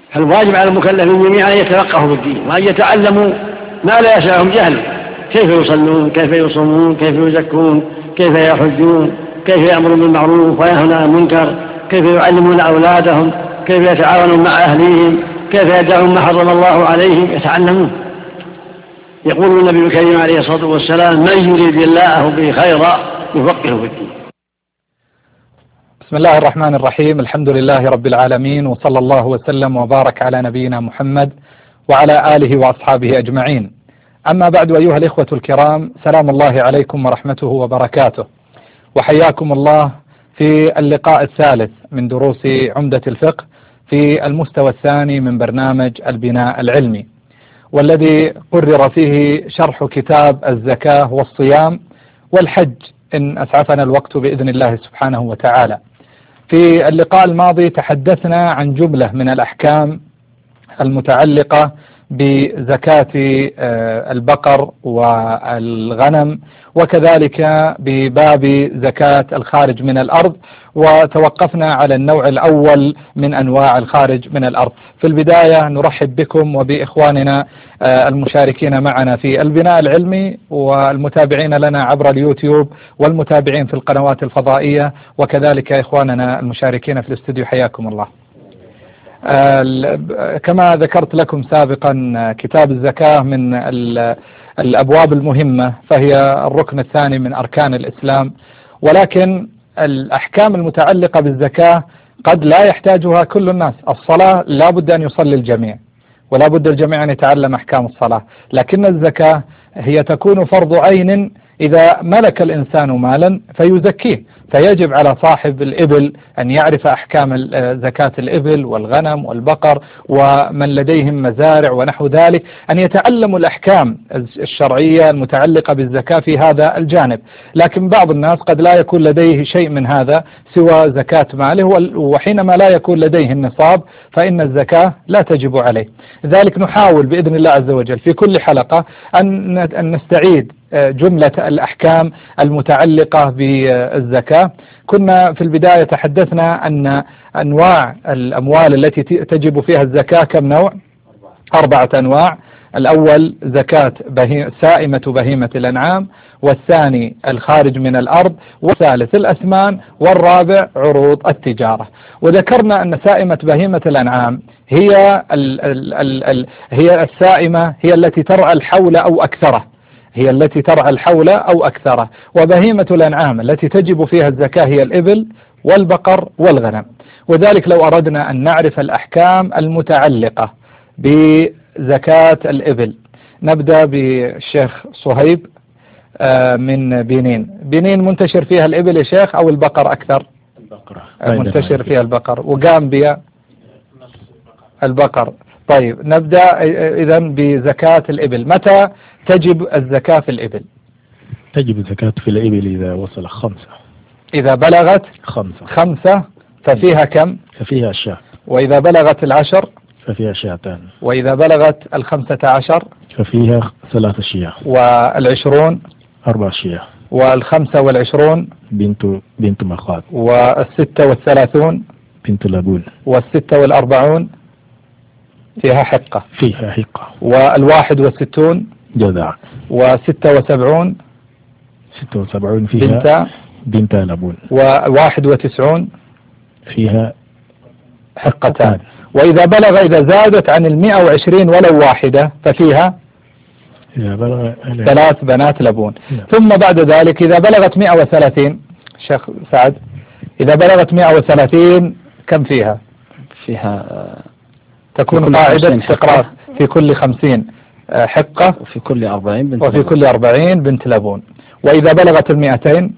فالواجب على المكلفين جميعا أن يتفقهوا في الدين وأن يتعلموا ما لا يسعهم جهل، كيف يصلون، كيف يصومون، كيف يزكون، كيف يحجون، كيف يأمرون بالمعروف وينهون عن المنكر، كيف يعلمون أولادهم، كيف يتعاونون مع أهليهم، كيف يدعون ما حرم الله عليهم، يتعلمون. يقول النبي الكريم عليه الصلاة والسلام: من يريد الله به خيرا يفقهه في الدين. بسم الله الرحمن الرحيم. الحمد لله رب العالمين، وصلى الله وسلم وبارك على نبينا محمد وعلى آله وأصحابه أجمعين. أما بعد، أيها الإخوة الكرام، سلام الله عليكم ورحمته وبركاته، وحياكم الله في اللقاء الثالث من دروس عمدة الفقه في المستوى الثاني من برنامج البناء العلمي، والذي قرر فيه شرح كتاب الزكاة والصيام والحج إن أسعفنا الوقت بإذن الله سبحانه وتعالى. في اللقاء الماضي تحدثنا عن جملة من الأحكام المتعلقة بزكاة البقر والغنم، وكذلك بباب زكاة الخارج من الأرض، وتوقفنا على النوع الأول من أنواع الخارج من الأرض. في البداية نرحب بكم وبإخواننا المشاركين معنا في البناء العلمي، والمتابعين لنا عبر اليوتيوب، والمتابعين في القنوات الفضائية، وكذلك إخواننا المشاركين في الاستوديو. حياكم الله. كما ذكرت لكم سابقا، كتاب الزكاة من الأبواب المهمة، فهي الركن الثاني من أركان الإسلام، ولكن الأحكام المتعلقة بالزكاة قد لا يحتاجها كل الناس. الصلاة لا بد أن يصلي الجميع، ولا بد الجميع أن يتعلم أحكام الصلاة، لكن الزكاة هي تكون فرض عين إذا ملك الإنسان مالا فيزكيه، فيجب على صاحب الإبل أن يعرف أحكام زكاة الإبل والغنم والبقر، ومن لديهم مزارع ونحو ذلك أن يتعلموا الأحكام الشرعية المتعلقة بالزكاة في هذا الجانب. لكن بعض الناس قد لا يكون لديه شيء من هذا سوى زكاة ماله، وحينما لا يكون لديه النصاب فإن الزكاة لا تجب عليه. لذلك نحاول بإذن الله عز وجل في كل حلقة أن نستعيد جملة الأحكام المتعلقة بالزكاة. كنا في البداية تحدثنا أن أنواع الأموال التي تجب فيها الزكاة كم نوع؟ 4 أنواع. الأول زكاة سائمة بهيمة الأنعام، والثاني الخارج من الأرض، والثالث الأثمان، والرابع عروض التجارة. وذكرنا أن سائمة بهيمة الأنعام هي السائمة، هي التي ترعى الحول أو أكثره، هي التي ترعى الحول أو أكثره. وبهيمة الأنعام التي تجب فيها الزكاة هي الإبل والبقر والغنم. وذلك لو أردنا أن نعرف الأحكام المتعلقة بزكاة الإبل، نبدأ بالشيخ صهيب من بنين منتشر فيها الإبل يا شيخ أو البقر أكثر؟ البقرة منتشر فيها البقر. وغامبيا البقر. طيب نبدأ إذن بزكاة الإبل. متى تجب الزكاة في الإبل؟ تجب الزكاة في الإبل إذا وصل 5. إذا بلغت 5 ففيها كم؟ ففيها شاة. وإذا بلغت 10 ففيها شاتان. وإذا بلغت 15 ففيها 3 شياه. وال20 4 شياه. وال25 بنت مخاض. وال36 بنت لبون. وال46 فيها حقة. وال61 جذع. و76 فيها بنت لبون. و91 فيها حقتان. وإذا زادت عن 120 ولو واحدة ففيها 3 بنات لبون. ثم بعد ذلك إذا بلغت 130 شيخ سعد، إذا بلغت 130 كم فيها؟ تكون قاعدة استقراء في كل 50 حقة، وفي كل 40 بنت لبون. وإذا بلغت 200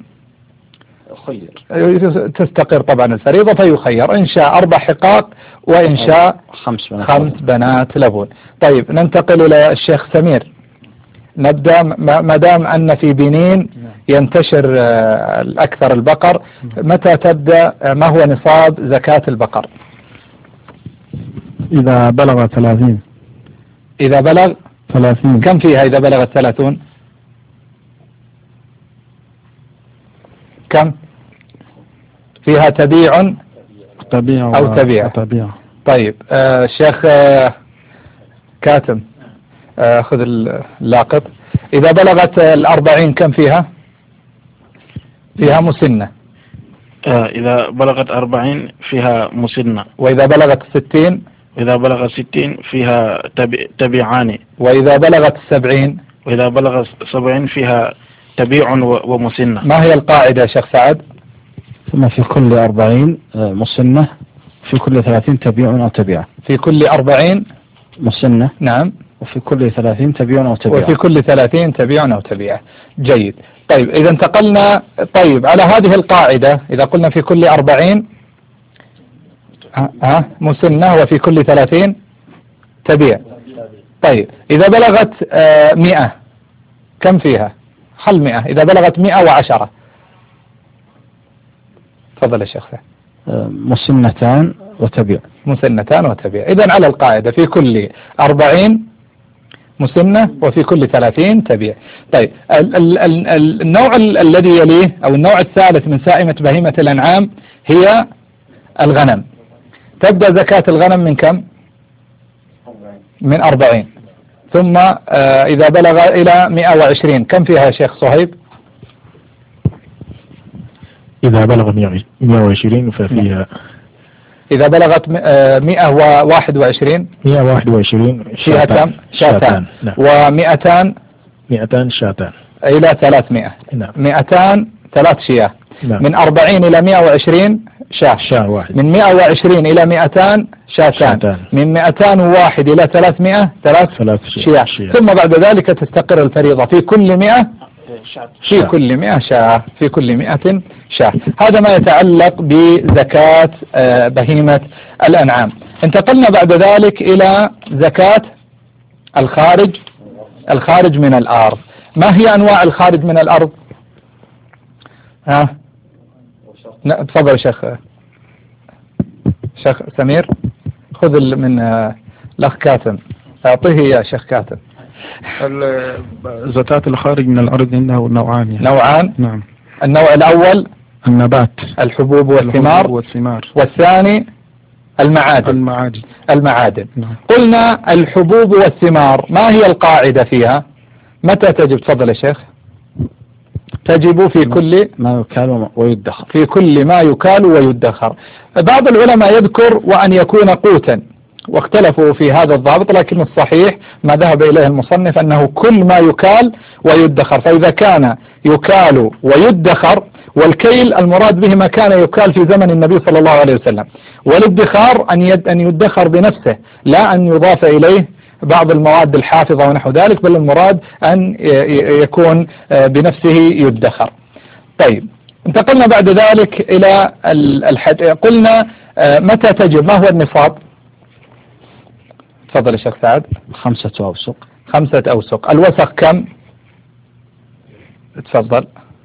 تستقر طبعا الفريضة فيخير، إن شاء 4 حقاق وإن شاء 5 بنات لبون. طيب ننتقل إلى الشيخ سمير. نبدأ ما دام أن في بنين ينتشر الأكثر البقر، متى تبدأ؟ ما هو نصاب زكاة البقر؟ إذا بلغ 30. إذا بلغ 30 كم فيها إذا بلغت 30؟ كم فيها؟ تبيع أو تبيع؟ طيب الشيخ كاتم خذ اللاقط. إذا بلغت 40 كم فيها؟ فيها مسنة. إذا بلغت 40 فيها مسنة. وإذا بلغت 60؟ وإذا بلغت 60 فيها تبيعان. وإذا بلغت 70؟ وإذا بلغت 70 فيها تبيع ومسنة. ما هي القاعدة يا شيخ سعد؟ ثم في كل 40 مسنة، في كل 30 تبيع أو تبيع. في كل 40 مسنة، نعم، وفي كل 30 تبيع أو تبيع. وفي كل 30 تبيع أو تبيع. جيد. طيب إذا انتقلنا على هذه القاعدة، إذا قلنا في كل 40 مسنة وفي كل 30 تبيع. طيب إذا بلغت 100 كم فيها؟ حل 100. إذا بلغت 110 تفضل يا شيخ. مسنتان وتبيع. مسنتان وتبيع. إذن على القاعدة في كل 40 مسنة وفي كل 30 تبيع. طيب النوع الذي يليه أو النوع الثالث من سائمة بهيمة الأنعام هي الغنم. تبدأ زكاة الغنم من كم؟ من 40. ثم إذا بلغ إلى 120 كم فيها يا شيخ صهيب؟ إذا بلغ 120 ففيها. إذا بلغت 121 فيها كم؟ شاتان. و200 شاتان إلى 300. نعم. 200 3 شياه. نعم. من 40 إلى 120 شاة واحد. من 120 إلى 200 شاتان. من 201 إلى 300 3 شياه. ثم بعد ذلك تستقر الفريضة في كل 100 في كل 100 شاة. في كل 100 شاة. هذا ما يتعلق بزكاة بهيمة الأنعام. انتقلنا بعد ذلك إلى زكاة الخارج من الأرض. ما هي أنواع الخارج من الأرض؟ تفضل شيخ سمير، خذ من الأخ كاتم، أعطيه يا شيخ كاتم. زكاة الخارج من الأرض إنه نوعان. نوعان. نعم. النوع الأول النبات، الحبوب والثمار. والثاني المعادن. نعم. قلنا الحبوب والثمار ما هي القاعدة فيها؟ متى تجب؟ تفضل يا شيخ. تجب في كل ما يكال ويدخر. في كل ما يكال ويدخر. بعض العلماء يذكر وأن يكون قوتا، واختلفوا في هذا الضابط، لكن الصحيح ما ذهب إليه المصنف أنه كل ما يكال ويدخر. فإذا كان يكال ويدخر، والكيل المراد به ما كان يكال في زمن النبي صلى الله عليه وسلم، والادخار أن يدخر بنفسه، لا أن يضاف إليه بعض المواد الحافظة ونحو ذلك، بل المراد أن يكون بنفسه يدخر. طيب انتقلنا بعد ذلك إلى قلنا متى تجب؟ ما هو النصاب؟ تفضل يا شيخ سعد. 5 أوسق. 5 أوسق. الوسق كم؟ تفضل.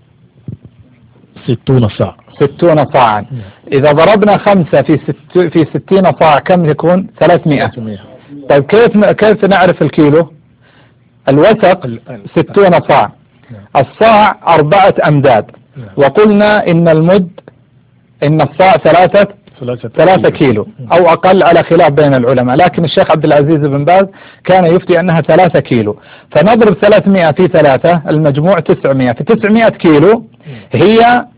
60 صاع. 60 صاعا. إذا ضربنا 5 في 60 صاع كم يكون؟ 300. طيب كيف نعرف الكيلو؟ الوسق 60 صاع. الصاع 4 أمداد. وقلنا إن الصاع 3 كيلو أو أقل على خلاف بين العلماء، لكن الشيخ عبد العزيز بن باز كان يفتي أنها 3 كيلو. فنضرب 300 في 3 المجموع 900. في 900 كيلو هي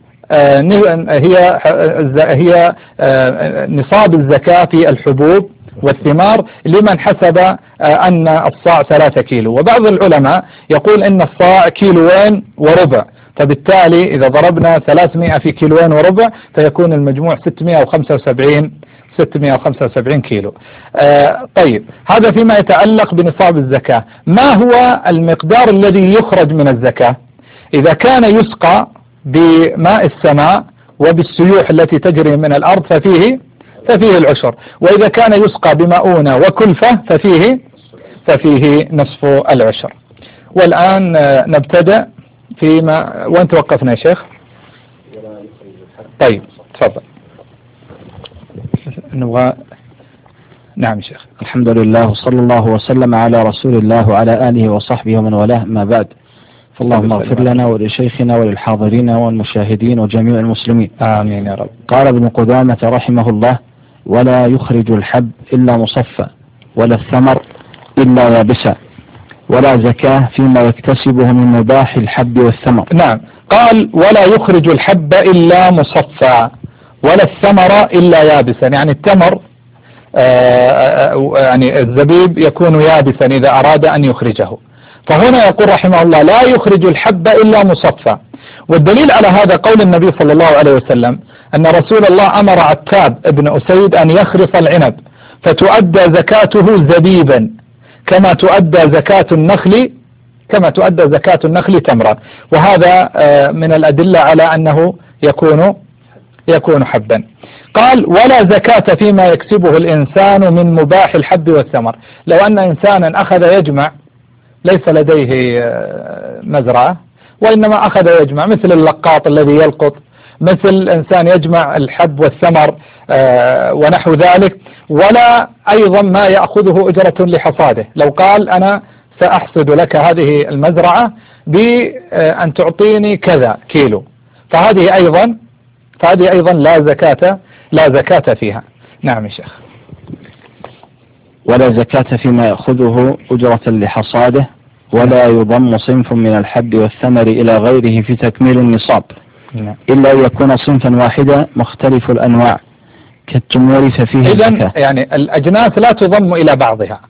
نصاب الزكاة في الحبوب والثمار لمن حسب أن الصاع 3 كيلو. وبعض العلماء يقول إن الصاع 2.25 كيلو، فبالتالي إذا ضربنا 300 في 2.25 كيلو فيكون المجموع 675 كيلو. طيب هذا فيما يتعلق بنصاب الزكاة. ما هو المقدار الذي يخرج من الزكاة؟ إذا كان يسقى بماء السماء وبالسيوح التي تجري من الأرض ففيه العشر، وإذا كان يسقى بمؤونة وكلفة ففيه نصف العشر. والآن نبتدأ فيما وين توقفنا يا شيخ؟ طيب تفضل. نبغى. نعم يا شيخ. الحمد لله وصلى الله وسلم على رسول الله وعلى آله وصحبه ومن والاه، ما بعد. فاللهم اغفر لنا ولشيخنا وللحاضرين والمشاهدين وجميع المسلمين، آمين يا رب. قال ابن قدامة رحمه الله: ولا يخرج الحب إلا مصفى ولا الثمر إلا يابسا ولا زكاة فيما يكتسبه من مباح الحب والثمر. نعم، قال ولا يخرج الحب إلا مصفى ولا الثمر إلا يابسا، يعني التمر يعني الزبيب يكون يابسا إذا أراد أن يخرجه. فهنا يقول رحمه الله لا يخرج الحب إلا مصفى. والدليل على هذا قول النبي صلى الله عليه وسلم أن رسول الله أمر عتاب ابن أسيد أن يخرص العنب فتؤدى زكاته زبيبا كما تؤدى زكاة النخل تمرا. وهذا من الأدلة على أنه يكون حبا. قال ولا زكاة فيما يكسبه الإنسان من مباح الحب والثمر. لو أن إنسانا أخذ يجمع ليس لديه مزرعة وإنما أخذ يجمع، مثل اللقاط الذي يلقط، مثل إنسان يجمع الحب والثمر ونحو ذلك، ولا أيضا ما يأخذه أجرة لحصاده. لو قال أنا سأحصد لك هذه المزرعة بأن تعطيني كذا كيلو، فهذه أيضا لا زكاة فيها. نعم يا شيخ. ولا زكاة فيما يأخذه أجرة لحصاده ولا يضم صنف من الحب والثمر إلى غيره في تكميل النصاب إلا أن يكون صنفا واحدا مختلف الأنواع كالتمور ففيه الزكاة. يعني الأجناس لا تضم إلى بعضها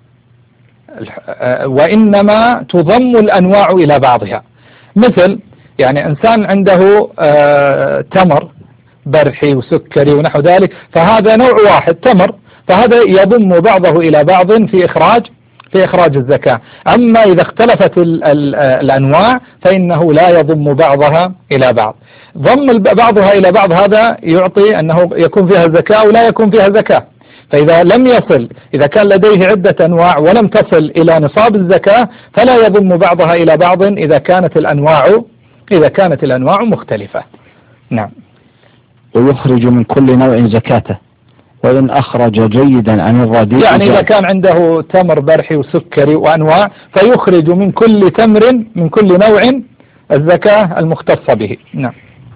وإنما تضم الأنواع إلى بعضها. مثل يعني إنسان عنده تمر برحي وسكري ونحو ذلك، فهذا نوع واحد تمر، فهذا يضم بعضه إلى بعض في إخراج الزكاة. أما إذا اختلفت الأنواع فإنه لا يضم بعضها إلى بعض. ضم بعضها إلى بعض هذا يعطي أنه يكون فيها زكاة ولا يكون فيها زكاة. فإذا لم يصل، إذا كان لديه عدة أنواع ولم تصل إلى نصاب الزكاة فلا يضم بعضها إلى بعض إذا كانت الأنواع مختلفة. نعم. ويخرج من كل نوع زكاته وإن أخرج جيدا عن الرديء، يعني إذا كان عنده تمر برحي وسكري وأنواع فيخرج من كل تمر من كل نوع الزكاة المختصة به. نعم.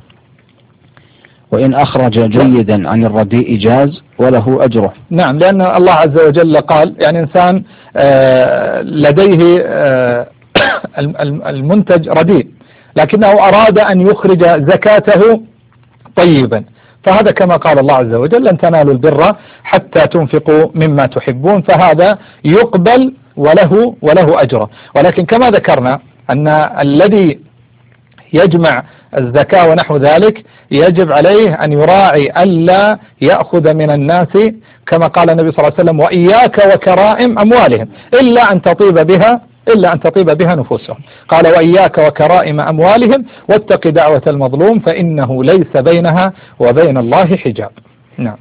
وإن أخرج جيدا عن الرديء جاز وله أجره. نعم، لأن الله عز وجل قال يعني إنسان لديه المنتج رديء لكنه أراد أن يخرج زكاته طيبا، فهذا كما قال الله عز وجل لن تنالوا البر حتى تنفقوا مما تحبون، فهذا يقبل وله أجره. ولكن كما ذكرنا أن الذي يجمع الزكاة ونحو ذلك يجب عليه أن يراعي ألا يأخذ من الناس كما قال النبي صلى الله عليه وسلم وإياك وكرائم أموالهم إلا أن تطيب بها نفوسهم. قال وإياك وكرائم أموالهم واتق دعوة المظلوم فإنه ليس بينها وبين الله حجاب. نعم.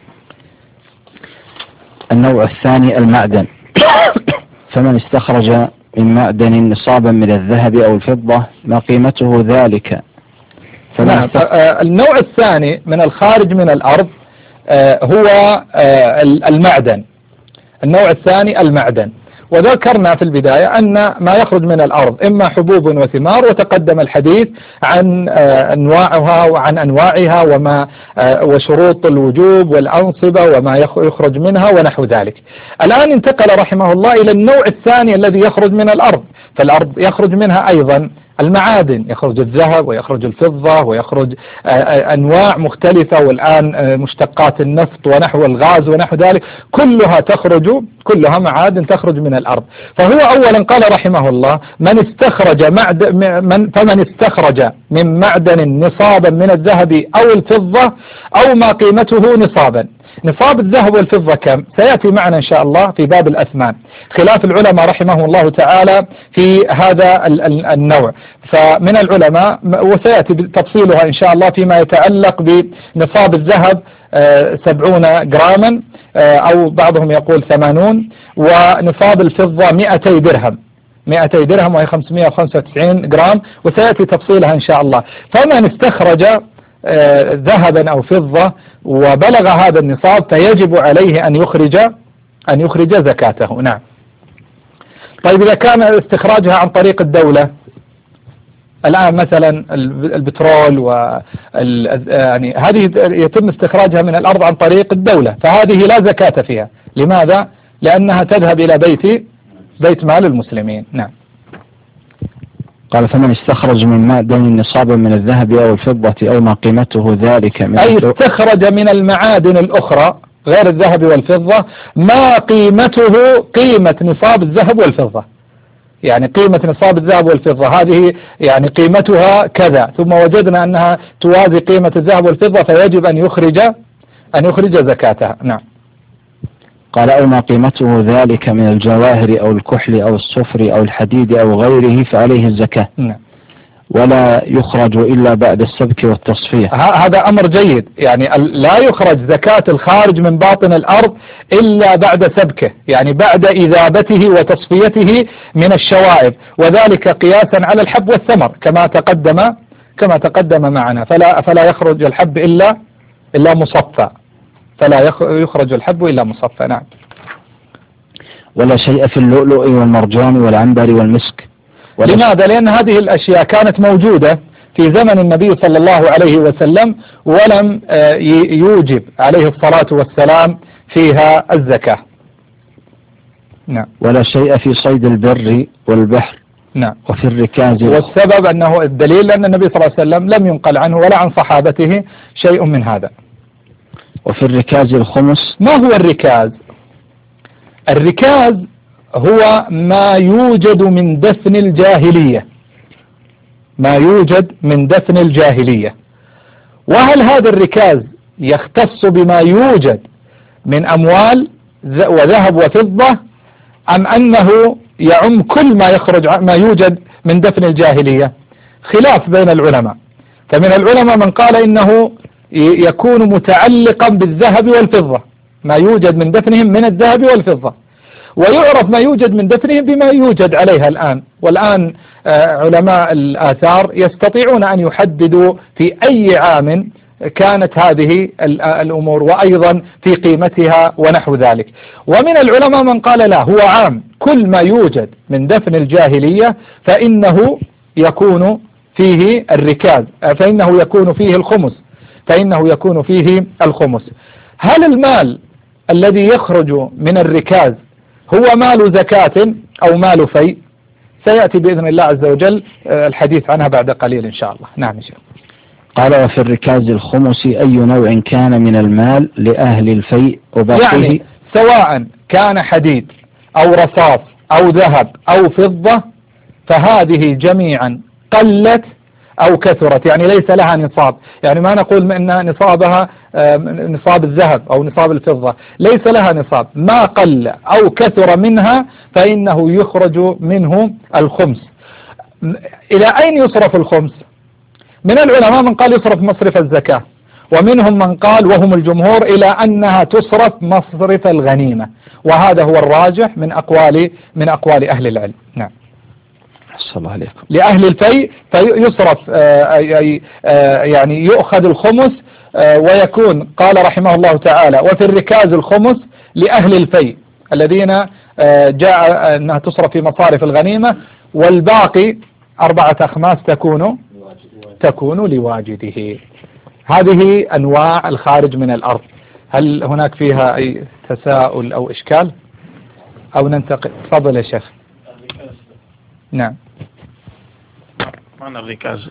النوع الثاني المعدن. فمن استخرج من معدن نصابا من الذهب أو الفضة ما قيمته ذلك. نعم. النوع الثاني من الخارج من الأرض هو المعدن. النوع الثاني المعدن. وذكرنا في البداية أن ما يخرج من الأرض إما حبوب وثمار، وتقدم الحديث عن أنواعها وعن أنواعها وشروط الوجوب والأنصبة وما يخرج منها ونحو ذلك. الآن انتقل رحمه الله إلى النوع الثاني الذي يخرج من الأرض. فالأرض يخرج منها أيضا المعادن، يخرج الذهب ويخرج الفضة ويخرج أنواع مختلفة، والآن مشتقات النفط ونحو الغاز ونحو ذلك كلها معادن تخرج من الأرض. فهو أولا قال رحمه الله فمن استخرج من معدن نصابا من الذهب أو الفضة أو ما قيمته نصابا. نصاب الذهب والفضة كم؟ سيأتي معنا إن شاء الله في باب الأثمان، خلاف العلماء رحمه الله تعالى في هذا النوع. فمن العلماء وسيأتي تفصيلها إن شاء الله فيما يتعلق بنصاب الذهب 70 جراما أو بعضهم يقول 80، ونصاب الفضة 200 درهم 200 درهم وهي 595 جرام، وسيأتي تفصيلها إن شاء الله. فمن استخرج ذهبا أو فضة وبلغ هذا النصاب فيجب عليه أن يخرج زكاته. نعم. طيب إذا كان استخراجها عن طريق الدولة الآن مثلا البترول يعني هذه يتم استخراجها من الأرض عن طريق الدولة، فهذه لا زكاة فيها. لماذا؟ لأنها تذهب إلى بيت مال المسلمين. نعم. قال فمن استخرج من معدن نصابا من الذهب أو الفضة أو ما قيمته ذلك من أي استخرج من المعادن الأخرى غير الذهب والفضة ما قيمته قيمة نصاب الذهب والفضة، يعني قيمة نصاب الذهب والفضة هذه يعني قيمتها كذا، ثم وجدنا أنها توازي قيمة الذهب والفضة فيجب أن يخرج زكاتها. نعم. قال أو ما قيمته ذلك من الجواهر أو الكحل أو الصفر أو الحديد أو غيره فعليه الزكاة. نعم. ولا يخرج إلا بعد السبك والتصفية. هذا أمر جيد، يعني لا يخرج زكاة الخارج من باطن الأرض إلا بعد سبكه، يعني بعد إذابته وتصفيته من الشوائب، وذلك قياسا على الحب والثمر كما تقدم معنا. فلا يخرج الحب إلا مصفى، فلا يخرج الحب إلا مصفى. نعم. ولا شيء في اللؤلؤ والمرجان والعنبر والمسك. لماذا؟ لأن هذه الأشياء كانت موجودة في زمن النبي صلى الله عليه وسلم ولم يوجب عليه الصلاة والسلام فيها الزكاة. نعم. ولا شيء في صيد البر والبحر. نعم. وفي الركاز. والسبب أنه الدليل أن النبي صلى الله عليه وسلم لم ينقل عنه ولا عن صحابته شيء من هذا. وفي الركاز الخمس. ما هو الركاز؟ الركاز هو ما يوجد من دفن الجاهلية، وهل هذا الركاز يختص بما يوجد من أموال وذهب وفضة، أم أنه يعم كل ما يوجد من دفن الجاهلية؟ خلاف بين العلماء، فمن العلماء من قال إنه يكون متعلقا بالذهب والفضة، ما يوجد من دفنهم من الذهب والفضة، ويعرف ما يوجد من دفنهم بما يوجد عليها الآن. والآن علماء الآثار يستطيعون أن يحددوا في أي عام كانت هذه الأمور، وأيضا في قيمتها ونحو ذلك. ومن العلماء من قال لا، هو عام، كل ما يوجد من دفن الجاهلية فإنه يكون فيه الركاز، فإنه يكون فيه الخمس. هل المال الذي يخرج من الركاز هو مال زكاة أو مال فيء؟ سيأتي بإذن الله عز وجل الحديث عنها بعد قليل إن شاء الله. نعم. قال وفي الركاز الخمس أي نوع كان من المال لأهل الفيء وباقيه، يعني سواء كان حديد أو رصاص أو ذهب أو فضة، فهذه جميعا قلت أو كثرت، يعني ليس لها نصاب، يعني ما نقول أن نصابها نصاب الذهب أو نصاب الفضة، ليس لها نصاب، ما قل أو كثر منها فإنه يخرج منه الخمس. إلى أين يصرف الخمس؟ من العلماء من قال يصرف مصرف الزكاة، ومنهم من قال وهم الجمهور إلى أنها تصرف مصرف الغنيمة، وهذا هو الراجح من أقوال أهل العلم. نعم. الله عليكم. لأهل الفيء فيصرف يعني يؤخذ الخمس، ويكون قال رحمه الله تعالى وفي الركاز الخمس لأهل الفيء الذين جاء أنها تصرف في مصارف الغنيمة، والباقي 4 أخماس تكون لواجده. هذه أنواع الخارج من الأرض. هل هناك فيها أي تساؤل أو إشكال أو ننتقل؟ تفضل يا شيخ. نعم. معنى الركاز،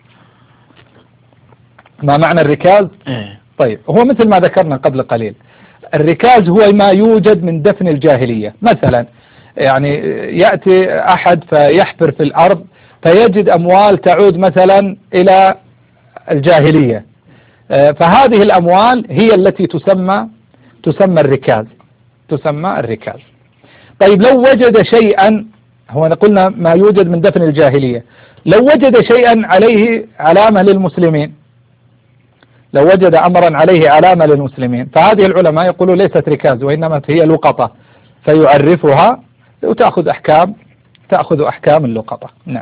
ما معنى الركاز؟ طيب، هو مثل ما ذكرنا قبل قليل، الركاز هو ما يوجد من دفن الجاهلية. مثلا يعني يأتي أحد فيحفر في الأرض فيجد أموال تعود مثلا إلى الجاهلية، فهذه الأموال هي التي تسمى الركاز. طيب لو وجد شيئا، هو قلنا ما يوجد من دفن الجاهلية، لو وجد شيئا عليه علامة للمسلمين، لو وجد أمرا عليه علامة للمسلمين، فهذه العلماء يقولوا ليست ركاز وإنما هي لقطة، فيعرفها وتأخذ أحكام اللقطة. نعم.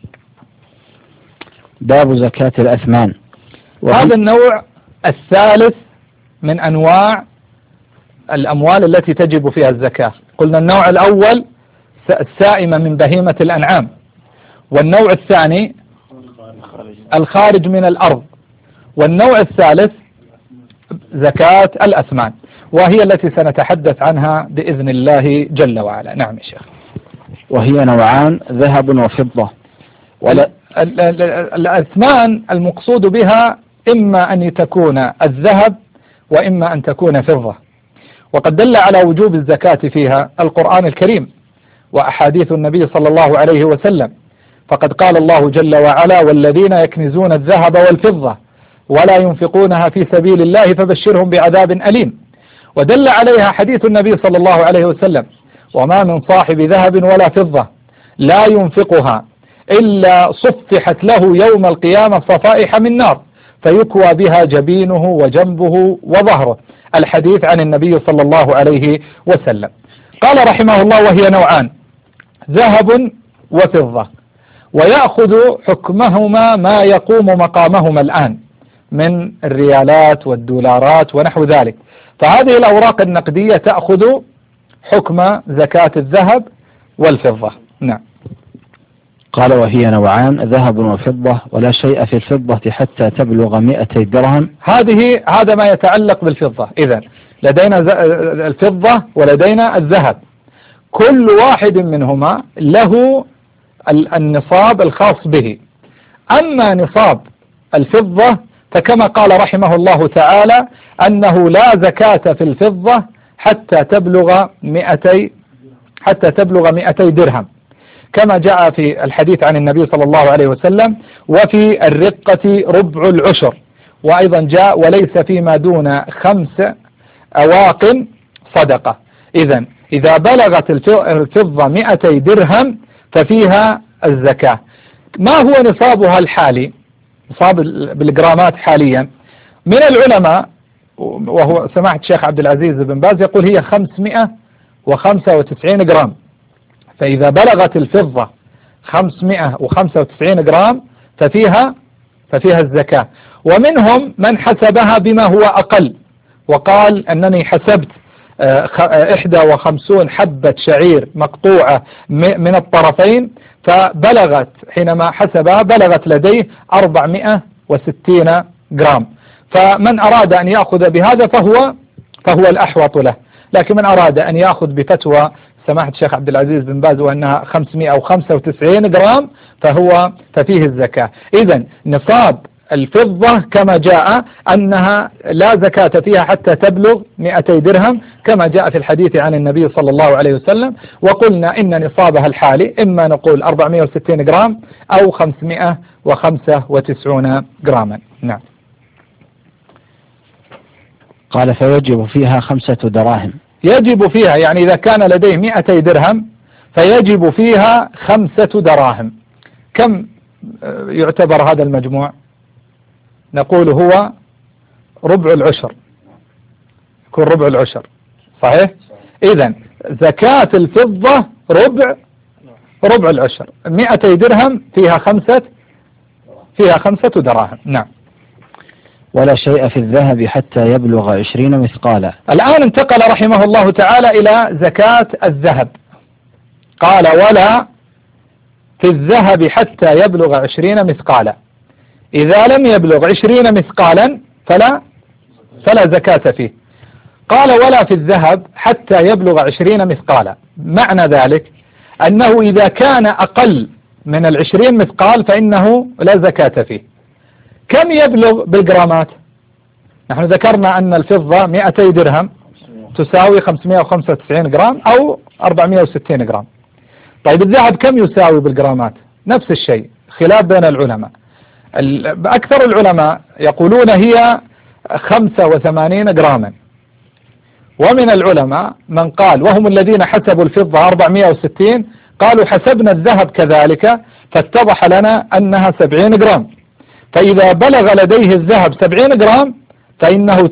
باب زكاة الأثمان. هذا النوع الثالث من أنواع الأموال التي تجب فيها الزكاة. قلنا النوع الأول السائمة من بهيمة الأنعام، والنوع الثاني الخارج من الأرض. والنوع الثالث زكاة الأثمان، وهي التي سنتحدث عنها بإذن الله جل وعلا. نعم يا شيخ. وهي نوعان، ذهب وفضة. الأثمان المقصود بها إما أن تكون الذهب وإما أن تكون فضة، وقد دل على وجوب الزكاة فيها القرآن الكريم وأحاديث النبي صلى الله عليه وسلم، فقد قال الله جل وعلا: والذين يكنزون الذهب والفضة ولا ينفقونها في سبيل الله فبشرهم بعذاب أليم. ودل عليها حديث النبي صلى الله عليه وسلم: وما من صاحب ذهب ولا فضة لا ينفقها إلا صفحت له يوم القيامة صفائح من نار فيكوى بها جبينه وجنبه وظهره. الحديث عن النبي صلى الله عليه وسلم. قال رحمه الله: وهي نوعان، ذهب وفضة، ويأخذ حكمهما ما يقوم مقامهما الآن من الريالات والدولارات ونحو ذلك. فهذه الأوراق النقدية تأخذ حكم زكاة الذهب والفضة. نعم. قال: وهي نوعان، ذهب وفضة، ولا شيء في الفضة حتى تبلغ 200 درهم. هذا ما يتعلق بالفضة. إذن لدينا الفضة ولدينا الذهب، كل واحد منهما له النصاب الخاص به. أما نصاب الفضة فكما قال رحمه الله تعالى أنه لا زكاة في الفضة حتى تبلغ 200 درهم، كما جاء في الحديث عن النبي صلى الله عليه وسلم: وفي الرقة ربع العشر. وأيضا جاء: وليس فيما دون 5 أواق صدقة. إذا بلغت الفضة 200 درهم ففيها الزكاة. ما هو نصابها الحالي؟ نصاب بالجرامات حاليا من العلماء، وهو سماحة الشيخ عبد العزيز بن باز يقول هي 595 جرام. فإذا بلغت الفضة 595 جرام ففيها الزكاة. ومنهم من حسبها بما هو أقل، وقال أنني حسبت 51 حبة شعير مقطوعة من الطرفين، فبلغت حينما حسبها بلغت لديه 460 جرام. فمن أراد أن يأخذ بهذا فهو الأحوط له. لكن من أراد أن يأخذ بفتوى سماحة الشيخ عبد العزيز بن باز وأنها 595 جرام ففيه الزكاة. إذن نصاب الفضة كما جاء أنها لا زكاة فيها حتى تبلغ 200 درهم كما جاء في الحديث عن النبي صلى الله عليه وسلم. وقلنا إن نصابها الحالي إما نقول 460 جرام أو 595 جراما. نعم. قال: فيجب فيها 5 دراهم. يجب فيها، يعني إذا كان لديه 200 درهم فيجب فيها 5 دراهم. كم يعتبر هذا المجموع؟ نقول هو ربع العشر، يكون ربع العشر، صحيح؟ إذن زكاة الفضة ربع العشر. 200 درهم فيها 5 دراهم. نعم. ولا شيء في الذهب حتى يبلغ 20 مثقالا. الآن انتقل رحمه الله تعالى إلى زكاة الذهب. قال: ولا في الذهب حتى يبلغ 20 مثقالا. إذا لم يبلغ 20 مثقالا فلا زكاة فيه. قال: ولا في الذهب حتى يبلغ 20 مثقالا. معنى ذلك أنه إذا كان أقل من 20 مثقال فإنه لا زكاة فيه. كم يبلغ بالجرامات؟ نحن ذكرنا أن الفضة 200 درهم تساوي 595 جرام أو 460 جرام. طيب الذهب كم يساوي بالجرامات؟ نفس الشيء، خلاف بين العلماء. أكثر العلماء يقولون هي 85 جراما، ومن العلماء من قال، وهم الذين حسبوا الفضة 460، قالوا حسبنا الذهب كذلك فاتضح لنا أنها 70 جرام. فإذا بلغ لديه الذهب 70 جرام فإنه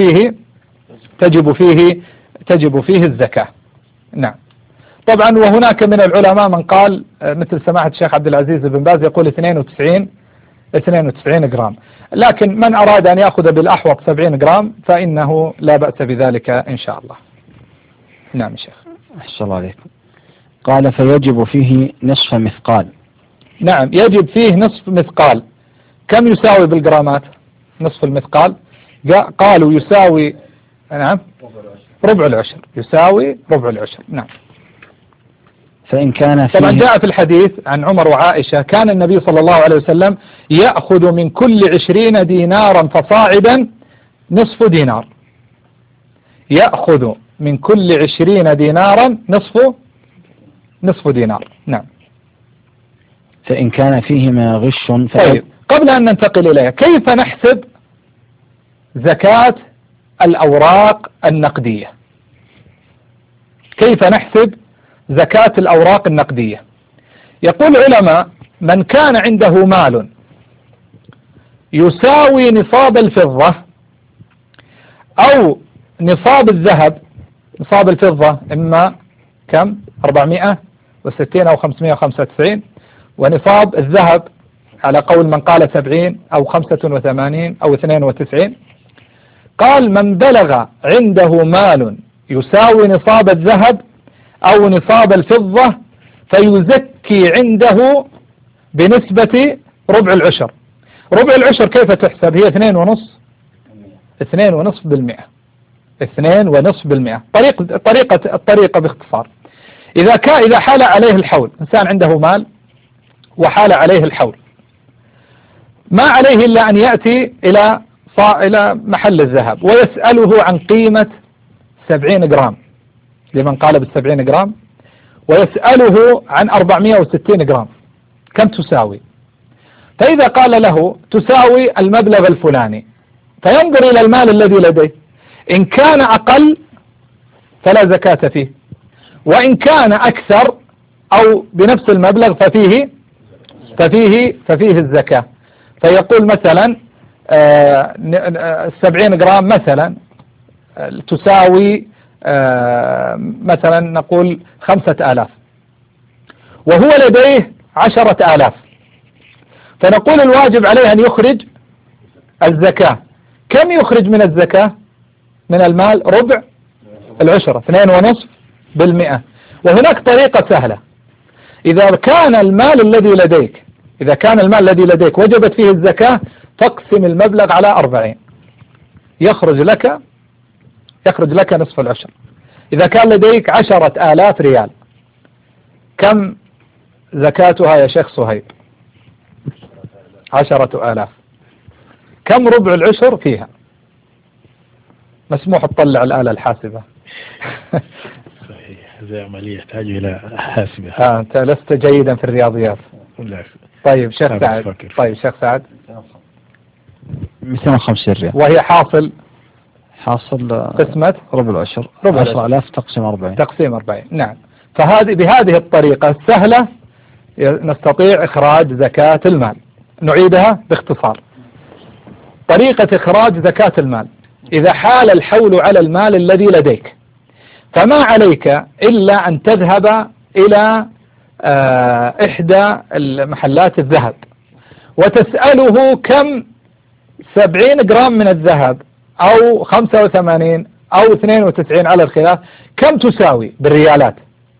تجب فيه الزكاة. نعم. طبعا وهناك من العلماء من قال مثل سماحة الشيخ عبد العزيز بن باز يقول 92 جرام. لكن من أراد أن يأخذ بالأحوط 70 جرام فإنه لا بأس بذلك إن شاء الله. نعم شيخ. أحسن الله عليكم. قال: فيجب فيه نصف مثقال. نعم، يجب فيه نصف مثقال. كم يساوي بالجرامات؟ نصف المثقال قالوا يساوي، نعم، ربع العشر، يساوي ربع العشر. نعم. فإن كان فيه، طبعا جاء في الحديث عن عمر وعائشة كان النبي صلى الله عليه وسلم يأخذ من كل 20 دينارا فصاعدا نصف دينار، يأخذ من كل 20 دينارا نصف دينار. نعم. فإن كان فيهما غش طيب، قبل أن ننتقل إليها، كيف نحسب زكاة الأوراق النقدية؟ كيف نحسب زكاة الأوراق النقدية؟ يقول العلماء: من كان عنده مال يساوي نصاب الفضة أو نصاب الذهب، نصاب الفضة إما كم؟ 460 أو 595، ونصاب الذهب على قول من قال 70 أو 85 أو 92. قال: من بلغ عنده مال يساوي نصاب الذهب أو نصاب الفضة فيزكي عنده بنسبة ربع العشر. ربع العشر كيف تحسب؟ هي 2.5%. 2.5%. الطريقة باختصار: إذا حال عليه الحول، إنسان عنده مال وحال عليه الحول، ما عليه إلا أن يأتي إلى محل الذهب ويسأله عن قيمة 70 جرام لمن قال بال70 جرام، ويسأله عن 460 جرام كم تساوي. فإذا قال له تساوي المبلغ الفلاني، فينظر إلى المال الذي لديه، إن كان أقل فلا زكاة فيه، وإن كان أكثر أو بنفس المبلغ ففيه الزكاة. فيقول مثلا 70 جرام مثلا تساوي مثلا نقول 5000، وهو لديه 10,000، فنقول الواجب عليه أن يخرج الزكاة. كم يخرج من الزكاة من المال؟ ربع العشر، 2.5%. وهناك طريقة سهلة: إذا كان المال الذي لديك وجبت فيه الزكاة، تقسم المبلغ على 40، يخرج لك نصف العشر. إذا كان لديك 10,000 ريال، كم زكاتها يا شيخ صهيب؟ 10,000. كم ربع العشر فيها؟ مسموح تطلع الآلة الحاسبة. صحيح، هذه عملية تحتاج إلى حاسبة. أنت لست جيدا في الرياضيات. طيب شيخ سعد. 250 ريال، وهي حاصل قسمة ربع العشر، 10,000 تقسيم 40. نعم. بهذه الطريقة السهلة نستطيع إخراج زكاة المال. نعيدها باختصار: طريقة إخراج زكاة المال: إذا حال الحول على المال الذي لديك، فما عليك إلا أن تذهب إلى إحدى المحلات الذهب وتسأله كم 70 جرام من الذهب أو 85 أو 92 على الخلاف كم تساوي بالريالات،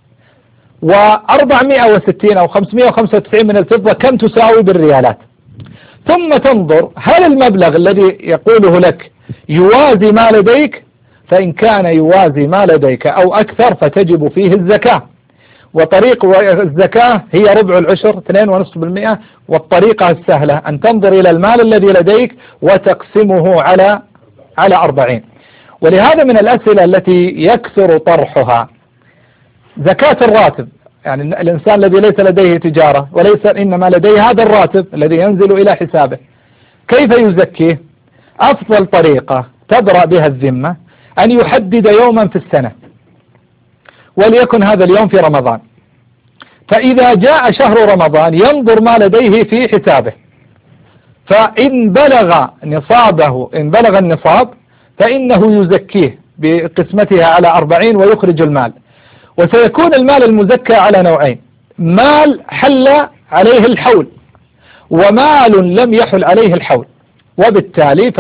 و460 أو 595 من الفضة كم تساوي بالريالات، ثم تنظر هل المبلغ الذي يقوله لك يوازي ما لديك، فإن كان يوازي ما لديك أو أكثر فتجب فيه الزكاة. وطريق الزكاة هي ربع العشر 2.5%. والطريقة السهلة أن تنظر إلى المال الذي لديك وتقسمه على 40. ولهذا من الأسئلة التي يكثر طرحها زكاة الراتب، يعني الإنسان الذي ليس لديه تجارة وليس إنما لديه هذا الراتب الذي ينزل إلى حسابه، كيف يزكيه؟ أفضل طريقة تبرأ بها الذمة أن يحدد يوما في السنة، وليكن هذا اليوم في رمضان، فإذا جاء شهر رمضان ينظر ما لديه في حسابه، فإن بلغ النصاب فإنه يزكيه بقسمتها على 40 ويخرج المال. وسيكون المال المزكى على نوعين: مال حل عليه الحول ومال لم يحل عليه الحول، وبالتالي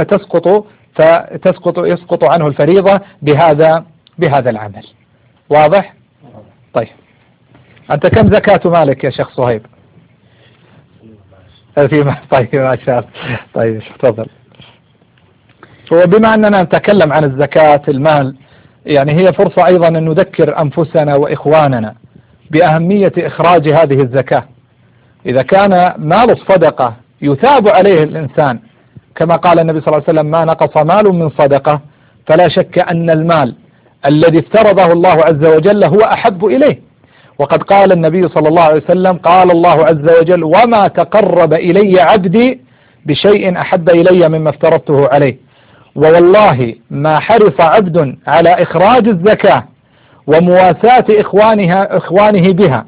يسقط عنه الفريضة بهذا العمل. واضح؟ طيب، أنت كم زكاة مالك يا شيخ صهيب؟ طيب ما شاء الله. طيب تفضل. وبما أننا نتكلم عن الزكاة المال، يعني هي فرصة أيضا أن نذكر أنفسنا وإخواننا بأهمية إخراج هذه الزكاة. إذا كان مال الصدقة يثاب عليه الإنسان كما قال النبي صلى الله عليه وسلم: ما نقص مال من صدقة، فلا شك أن المال الذي افترضه الله عز وجل هو أحب إليه. وقد قال النبي صلى الله عليه وسلم: قال الله عز وجل: وما تقرب إلي عبدي بشيء أحب إلي مما افترضته عليه. ووالله ما حرص عبد على إخراج الزكاة ومواساة إخوانه بها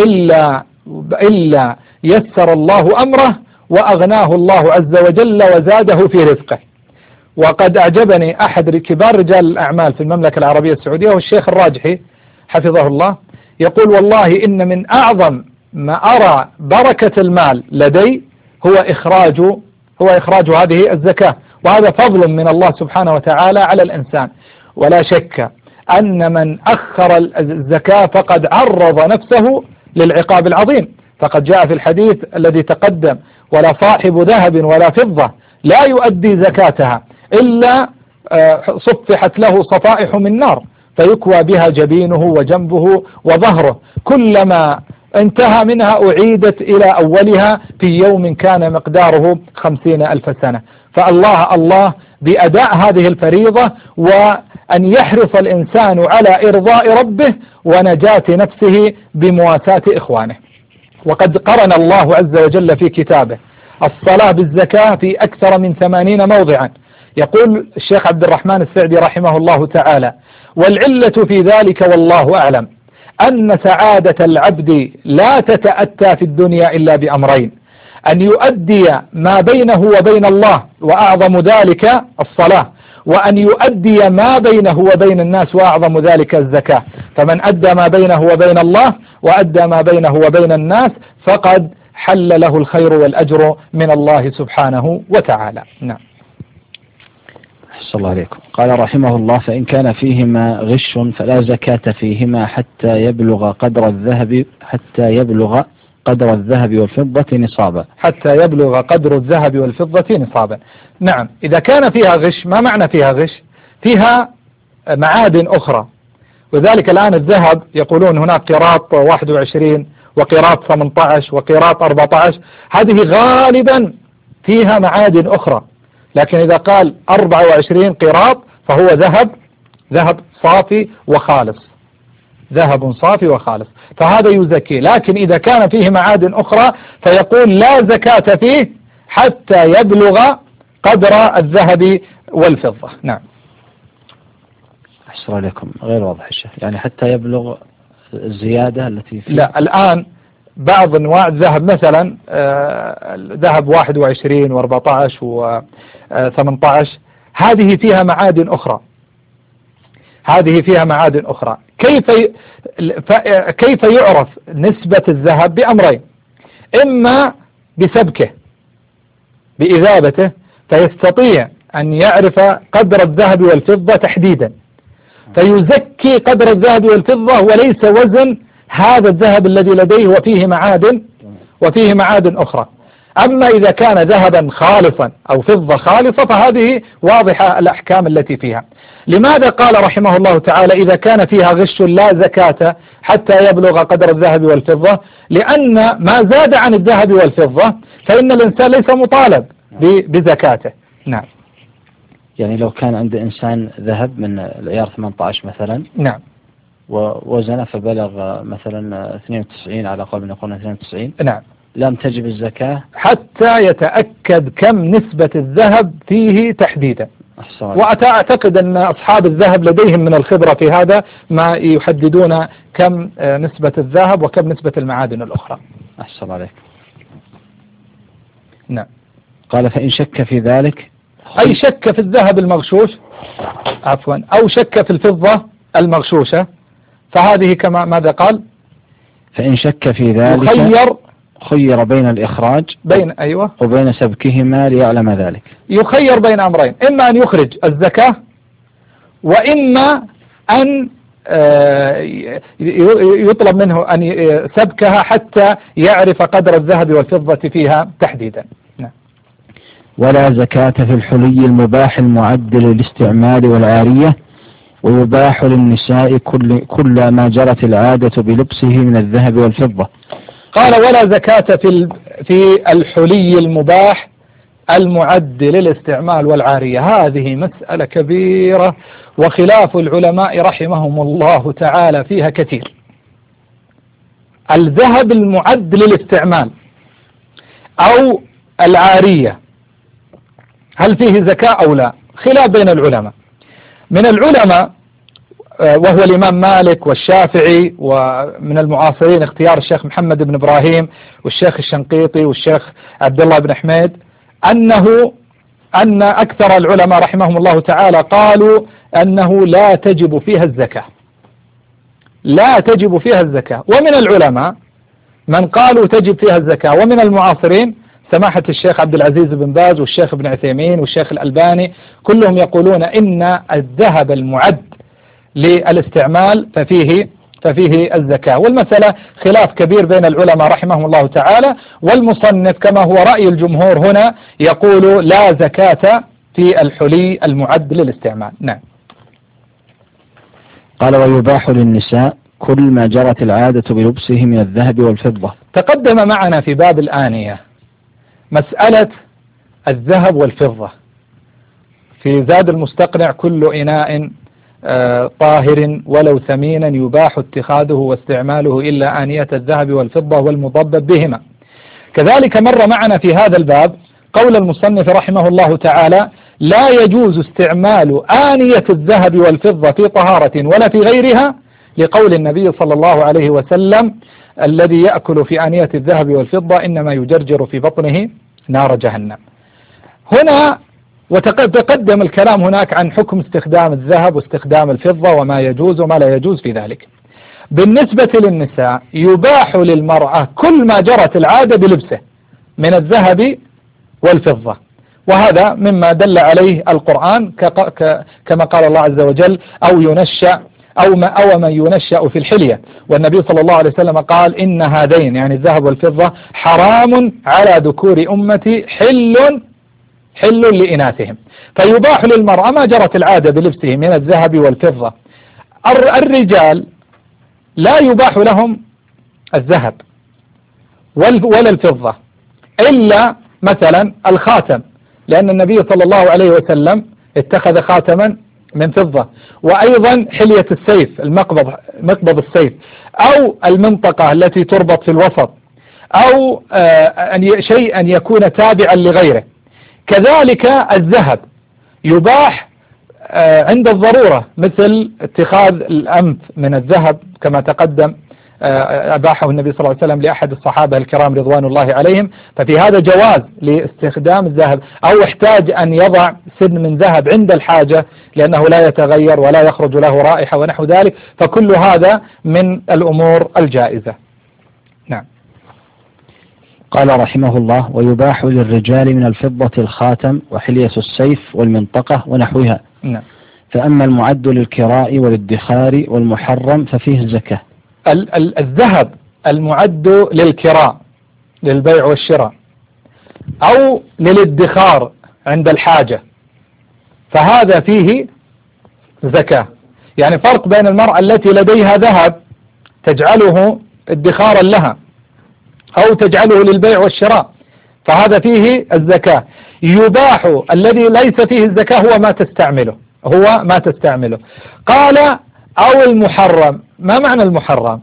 إلا يسر الله أمره وأغناه الله عز وجل وزاده في رزقه. وقد أعجبني أحد كبار رجال الأعمال في المملكة العربية السعودية والشيخ الراجحي حفظه الله، يقول: والله إن من أعظم ما أرى بركة المال لدي هو إخراج هذه الزكاة، وهذا فضل من الله سبحانه وتعالى على الإنسان. ولا شك أن من أخر الزكاة فقد عرض نفسه للعقاب العظيم، فقد جاء في الحديث الذي تقدم: ولا صاحب ذهب ولا فضة لا يؤدي زكاتها إلا صفحت له صفائح من نار فيكوى بها جبينه وجنبه وظهره، كلما انتهى منها أعيدت إلى أولها في يوم كان مقداره 50,000 سنة. فالله بأداء هذه الفريضة وأن يحرص الإنسان على إرضاء ربه ونجاة نفسه بمواساة إخوانه. وقد قرن الله عز وجل في كتابه الصلاة بالزكاة في أكثر من 80 موضعا. يقول الشيخ عبد الرحمن السعدي رحمه الله تعالى: والعلة في ذلك والله أعلم أن سعادة العبد لا تتأتى في الدنيا إلا بأمرين: أن يؤدي ما بينه وبين الله وأعظم ذلك الصلاة، وأن يؤدي ما بينه وبين الناس وأعظم ذلك الزكاة. فمن أدى ما بينه وبين الله وأدى ما بينه وبين الناس فقد حل له الخير والأجر من الله سبحانه وتعالى. نعم. أحسن الله عليكم. قال رحمه الله: فإن كان فيهما غش فلا زكاة فيهما حتى يبلغ قدر الذهب والفضة نصابا. حتى يبلغ قدر الذهب والفضة نصابا. نعم. إذا كان فيها غش، ما معنى فيها غش؟ فيها معادن أخرى. وذلك الآن الذهب يقولون هناك قيراط 21 وقيراط 18 وقيراط 14، هذه غالبا فيها معادن أخرى. لكن إذا قال 24 قيراط فهو ذهب صافي وخالص، ذهب صافي وخالص، فهذا يزكي. لكن إذا كان فيه معادن أخرى فيقول لا زكاة فيه حتى يبلغ قدر الذهب والفضة. نعم. أحسن عليكم. غير واضح الشيء، يعني حتى يبلغ الزيادة التي فيه. لا، الآن بعض أنواع الذهب مثلا ذهب 21 و14 و18 هذه فيها معادن أخرى. كيف يعرف نسبة الذهب؟ بأمرين: إما بسبكه بإذابته فيستطيع أن يعرف قدر الذهب والفضة تحديدا فيزكي قدر الذهب والفضة وليس وزن هذا الذهب الذي لديه وفيه معادن أخرى. أما إذا كان ذهبا خالصا أو فضة خالصة فهذه واضحة الأحكام التي فيها. لماذا قال رحمه الله تعالى إذا كان فيها غش لا زكاة حتى يبلغ قدر الذهب والفضة؟ لأن ما زاد عن الذهب والفضة فإن الإنسان ليس مطالب بزكاته. نعم. يعني لو كان عند إنسان ذهب من العيار 18 مثلا، نعم، ووزنه فبلغ مثلا 92 على قول من يقولون 92، نعم، لم تجب الزكاة حتى يتأكد كم نسبة الذهب فيه تحديدا. وأعتقد أن أصحاب الذهب لديهم من الخبرة في هذا ما يحددون كم نسبة الذهب وكم نسبة المعادن الأخرى. أحسن عليك. نعم. قال: فإن شك في ذلك، أي شك في الذهب المغشوش أو شك في الفضة المغشوشة فهذه كما ماذا قال؟ فإن شك في ذلك خير بين الإخراج وبين سبكهما ليعلم ذلك. يخير بين أمرين: إما أن يخرج الزكاة وإما أن يطلب منه أن سبكها حتى يعرف قدر الذهب والفضة فيها تحديدا. نعم. ولا زكاة في الحلي المباح المعد للاستعمال والعارية، ويباح للنساء كل ما جرت العادة بلبسه من الذهب والفضة. قال ولا زكاة في الحلي المباح المعد للاستعمال والعارية. هذه مسألة كبيرة وخلاف العلماء رحمهم الله تعالى فيها كثير. الذهب المعد للاستعمال أو العارية هل فيه زكاة أو لا؟ خلاف بين العلماء. من العلماء وهو الإمام مالك والشافعي، ومن المعاصرين اختيار الشيخ محمد بن إبراهيم والشيخ الشنقيطي والشيخ عبد الله بن حميد، أن أكثر العلماء رحمهم الله تعالى قالوا أنه لا تجب فيها الزكاة، لا تجب فيها الزكاة. ومن العلماء من قالوا تجب فيها الزكاة، ومن المعاصرين سماحة الشيخ عبد العزيز بن باز والشيخ ابن عثيمين والشيخ الألباني، كلهم يقولون إن الذهب المعد للاستعمال ففيه الزكاة. والمسألة خلاف كبير بين العلماء رحمهم الله تعالى، والمصنف كما هو رأي الجمهور هنا يقول لا زكاة في الحلي المعد للاستعمال. نعم. قال ويباح للنساء كل ما جرت العادة بلبسه من الذهب والفضة. تقدم معنا في باب الآنية مسألة الذهب والفضة في زاد المستقنع: كل إناء طاهر ولو ثمينا يباح اتخاذه واستعماله إلا آنية الذهب والفضة والمضبب بهما. كذلك مر معنا في هذا الباب قول المصنف رحمه الله تعالى: لا يجوز استعمال آنية الذهب والفضة في طهارة ولا في غيرها، لقول النبي صلى الله عليه وسلم: الذي يأكل في آنية الذهب والفضة إنما يجرجر في بطنه نار جهنم. هنا وتقدم الكلام هناك عن حكم استخدام الذهب واستخدام الفضة وما يجوز وما لا يجوز في ذلك. بالنسبة للنساء يباح للمرأة كل ما جرت العادة بلبسه من الذهب والفضة، وهذا مما دل عليه القرآن كما قال الله عز وجل: أو ينشأ أو من ينشأ في الحلية. والنبي صلى الله عليه وسلم قال: إن هذين يعني الذهب والفضة حرام على ذكور أمتي حل لإناثهم. فيباح للمرأة ما جرت العادة بلبسه من الذهب والفضة. الرجال لا يباح لهم الذهب ولا الفضة إلا مثلا الخاتم، لأن النبي صلى الله عليه وسلم اتخذ خاتما من فضة. وأيضا حلية السيف، مقبض السيف، أو المنطقة التي تربط في الوسط، أو شيئا يكون تابعا لغيره. كذلك الذهب يباح عند الضرورة، مثل اتخاذ الأنف من الذهب كما تقدم أباحه النبي صلى الله عليه وسلم لأحد الصحابة الكرام رضوان الله عليهم. ففي هذا جواز لاستخدام الذهب، أو احتاج أن يضع سن من ذهب عند الحاجة لأنه لا يتغير ولا يخرج له رائحة ونحو ذلك، فكل هذا من الأمور الجائزة. نعم. قال رحمه الله: ويباح للرجال من الفضة الخاتم وحلية السيف والمنطقة ونحوها. نعم. فأما المعد للكراء والادخار والمحرم ففيه الزكاة. الذهب المعد للكراء للبيع والشراء أو للادخار عند الحاجة فهذا فيه زكاة. يعني فرق بين المرأة التي لديها ذهب تجعله ادخارا لها أو تجعله للبيع والشراء، فهذا فيه الزكاة. يباح الذي ليس فيه الزكاة هو ما تستعمله. قال: أو المحرم. ما معنى المحرم؟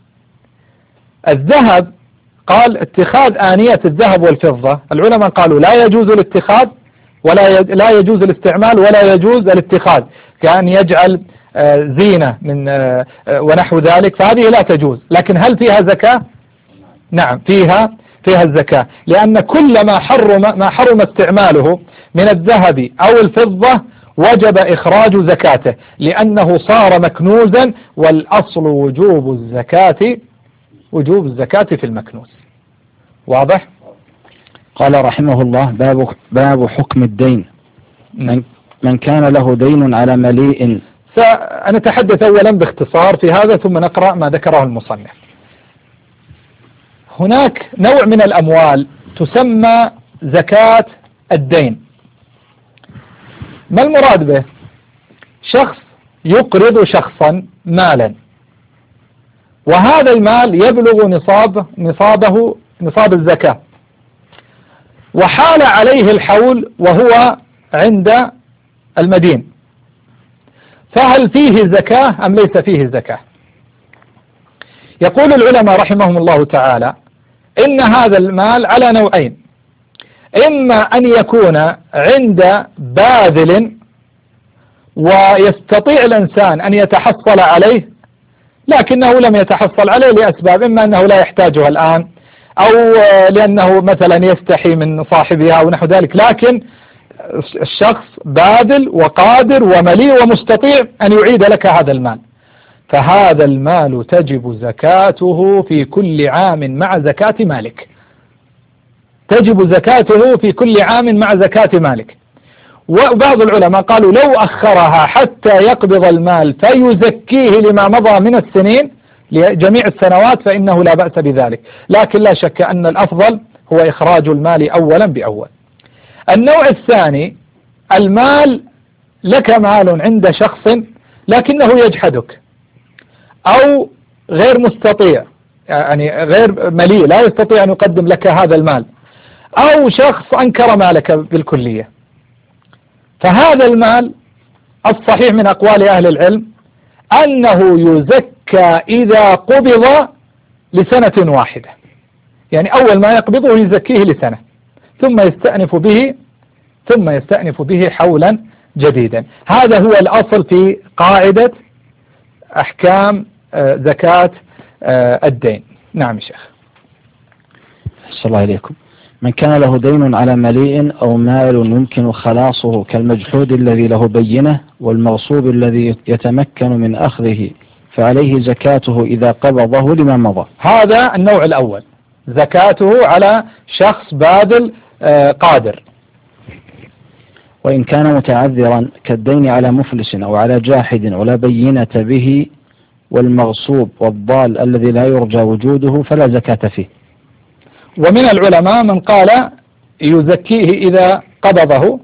الذهب قال اتخاذ آنية الذهب والفضة، العلماء قالوا لا يجوز الاتخاذ لا يجوز الاستعمال ولا يجوز الاتخاذ، كأن يجعل زينة من ونحو ذلك، فهذه لا تجوز. لكن هل فيها زكاة؟ نعم، فيها الزكاة، لأن كل ما حرم استعماله من الذهب أو الفضة وجب إخراج زكاته، لأنه صار مكنوزا، والأصل وجوب الزكاة في المكنوز. واضح؟ قال رحمه الله: باب حكم الدين. من كان له دين على مليء. سنتحدث أولا باختصار في هذا ثم نقرأ ما ذكره المصنف. هناك نوع من الأموال تسمى زكاة الدين. ما المراد به؟ شخص يقرض شخصا مالا، وهذا المال يبلغ نصاب الزكاة، وحال عليه الحول وهو عند المدين، فهل فيه زكاة أم ليس فيه زكاة؟ يقول العلماء رحمهم الله تعالى إن هذا المال على نوعين: إما أن يكون عند باذل ويستطيع الإنسان أن يتحصل عليه لكنه لم يتحصل عليه لأسباب، إما أنه لا يحتاجها الآن، أو لأنه مثلا يستحي من صاحبها أو نحو ذلك، لكن الشخص باذل وقادر ومليء ومستطيع أن يعيد لك هذا المال، فهذا المال تجب زكاته في كل عام مع زكاة مالك، تجب زكاته في كل عام مع زكاة مالك. وبعض العلماء قالوا لو أخرها حتى يقبض المال فيزكيه لما مضى من السنين لجميع السنوات فإنه لا بأس بذلك، لكن لا شك أن الأفضل هو إخراج المال أولا بأول. النوع الثاني: المال لك مال عند شخص لكنه يجحدك أو غير مستطيع، يعني غير مليء لا يستطيع أن يقدم لك هذا المال، أو شخص أنكر مالك بالكلية، فهذا المال الصحيح من أقوال أهل العلم أنه يزكى إذا قبض لسنة واحدة، يعني أول ما يقبضه يزكيه لسنة ثم يستأنف به حولا جديدا. هذا هو الأصل في قاعدة أحكام زكاة الدين. نعم شيخ. صلى الله عليكم. من كان له دين على مليء أو مال يمكن خلاصه كالمجحود الذي له بينة والمغصوب الذي يتمكن من أخذه فعليه زكاته إذا قبضه لما مضى. هذا النوع الأول، زكاته على شخص باذل قادر. وإن كان متعذرا كالدين على مفلس أو على جاحد ولا بينة به والمغصوب والضال الذي لا يرجى وجوده فلا زكاة فيه. ومن العلماء من قال يزكيه إذا قبضه،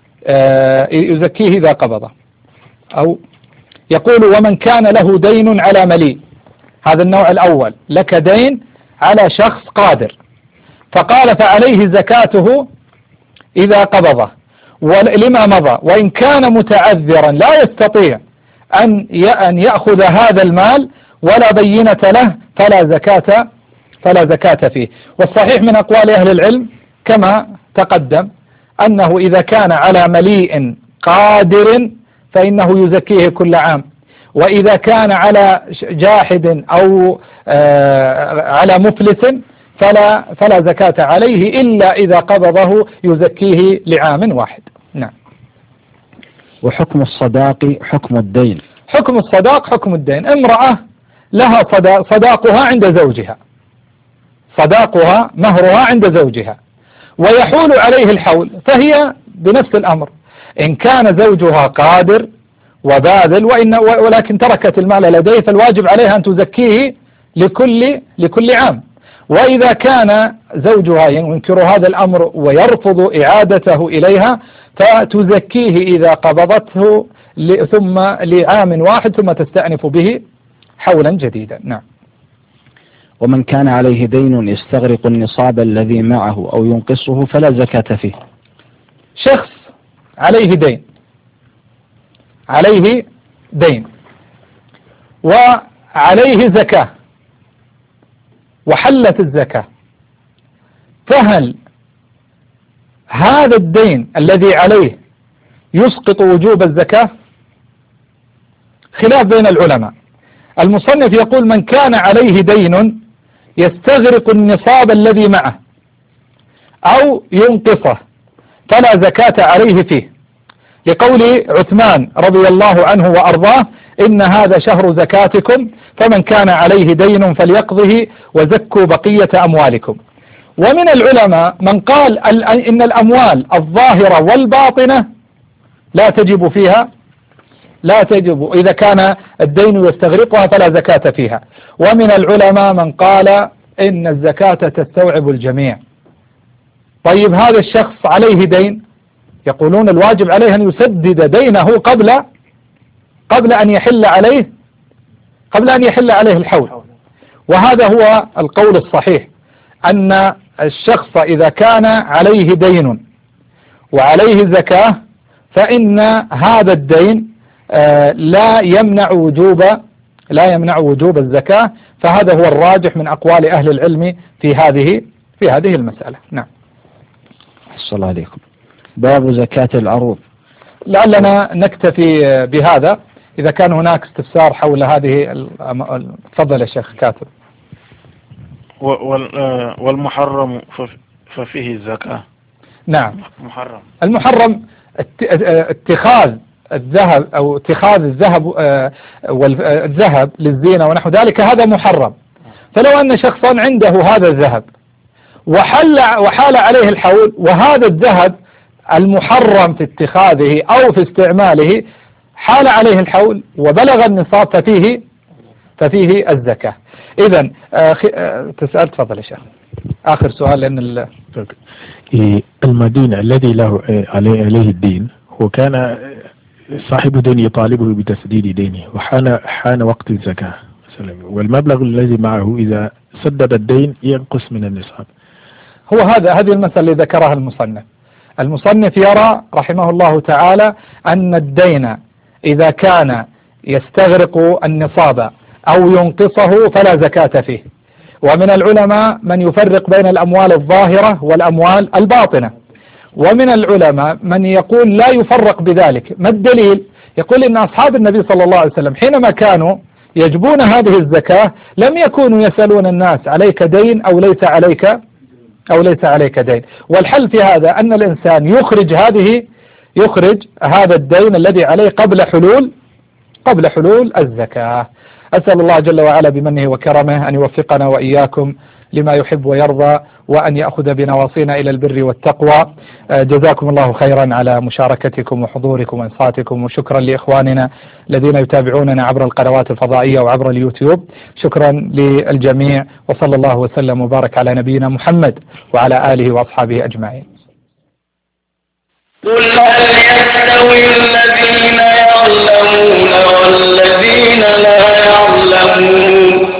أو يقول ومن كان له دين على مليء، هذا النوع الأول، لك دين على شخص قادر، فقال فعليه زكاته إذا قبضه لما مضى، وإن كان متعذرا لا يستطيع أن يأخذ هذا المال ولا بينة له فلا زكاة فيه. والصحيح من أقوال أهل العلم كما تقدم أنه إذا كان على مليء قادر فإنه يزكيه كل عام، وإذا كان على جاحد أو على مفلس فلا زكاة عليه إلا إذا قبضه يزكيه لعام واحد. نعم. وحكم الصداق حكم الدين. حكم الصداق حكم الدين. امرأة لها صداقها عند زوجها، صداقها مهرها عند زوجها، ويحول عليه الحول، فهي بنفس الأمر. إن كان زوجها قادر وباذل ولكن تركت المال لديه فالواجب عليها أن تزكيه لكل عام. وإذا كان زوجها ينكر هذا الأمر ويرفض إعادته إليها فتزكيه إذا قبضته ثم لعام واحد ثم تستأنف به حولا جديدا. نعم. ومن كان عليه دين يستغرق النصاب الذي معه أو ينقصه فلا زكاة فيه. شخص عليه دين وعليه زكاة وحلت الزكاة، فهل هذا الدين الذي عليه يسقط وجوب الزكاة؟ خلاف بين العلماء. المصنف يقول من كان عليه دين يستغرق النصاب الذي معه أو ينقصه فلا زكاة عليه فيه، لقول عثمان رضي الله عنه وأرضاه إن هذا شهر زكاتكم فمن كان عليه دين فليقضه وزكوا بقية أموالكم. ومن العلماء من قال إن الأموال الظاهرة والباطنة لا تجب فيها لا تجب، إذا كان الدين يستغرقها فلا زكاة فيها. ومن العلماء من قال إن الزكاة تستوعب الجميع. طيب هذا الشخص عليه دين، يقولون الواجب عليه أن يسدد دينه قبل أن يحل عليه الحول. وهذا هو القول الصحيح، أن الشخص إذا كان عليه دين وعليه زكاة فإن هذا الدين لا يمنع وجوب الزكاة. فهذا هو الراجح من أقوال أهل العلم في هذه المسألة. نعم. أحسن الله عليكم. باب زكاة العروض. لعلنا نكتفي بهذا. إذا كان هناك استفسار حول هذه تفضل يا شيخ كاتب. والمحرم ففيه الزكاة. نعم. المحرم اتخاذ الذهب أو اتخاذ الذهب للزينة ونحو ذلك، هذا محرم. فلو أن شخصا عنده هذا الذهب وحال عليه الحول، وهذا الذهب المحرم في اتخاذه أو في استعماله حال عليه الحول وبلغ النصاب ففيه الزكاة. إذن تسأل تفضل يا شيخ. آخر سؤال لأن المدين الذي له عليه الدين، هو كان صاحب دين يطالبه بتسديد دينه، وحان وقت الزكاة والمبلغ الذي معه إذا سدد الدين ينقص من النصاب. هو هذه المسألة اللي ذكرها المصنف يرى رحمه الله تعالى أن الدين إذا كان يستغرق النصاب أو ينقصه فلا زكاة فيه. ومن العلماء من يفرق بين الأموال الظاهرة والأموال الباطنة، ومن العلماء من يقول لا يفرق بذلك. ما الدليل؟ يقول إن أصحاب النبي صلى الله عليه وسلم حينما كانوا يجبون هذه الزكاة لم يكونوا يسألون الناس عليك دين أو ليس عليك دين. والحل في هذا أن الإنسان يخرج هذا الدين الذي عليه قبل حلول الزكاة. أسأل الله جل وعلا بمنه وكرمه أن يوفقنا وإياكم لما يحب ويرضى، وأن يأخذ بنواصينا إلى البر والتقوى. جزاكم الله خيرا على مشاركتكم وحضوركم وإنصاتكم، وشكرا لإخواننا الذين يتابعوننا عبر القنوات الفضائية وعبر اليوتيوب. شكرا للجميع، وصلى الله وسلم وبارك على نبينا محمد وعلى آله وأصحابه أجمعين. قل هل يستوي الذين يعلمون والذين لا يعلمون؟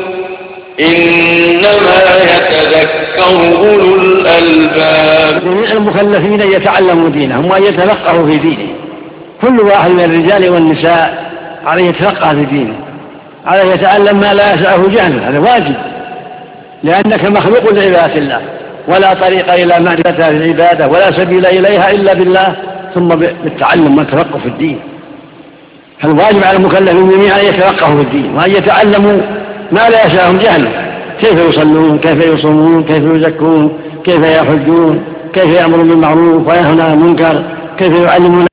إنما يتذكر أولو الألباب. جميع المكلفين يتعلموا دينهم وأن يتفقهوا في دينه. كل واحد من الرجال والنساء عليه يتفقه في دينه، عليه يتعلم ما لا يسعه جهله، هذا واجب، لأنك مخلوق لعبادة الله، ولا طريق إلى معرفتها في العبادة ولا سبيل إليها إلا بالله، ثم بالتعلم والتفقه في الدين. فالواجب على المكلفين جميعا أن يتفقهوا في الدين وأن يتعلموا ما لا يسعهم جهله، كيف يصلون، كيف يصومون، كيف يزكون، كيف يحجون، كيف يأمرون بالمعروف وينهون عن المنكر، كيف يعلمون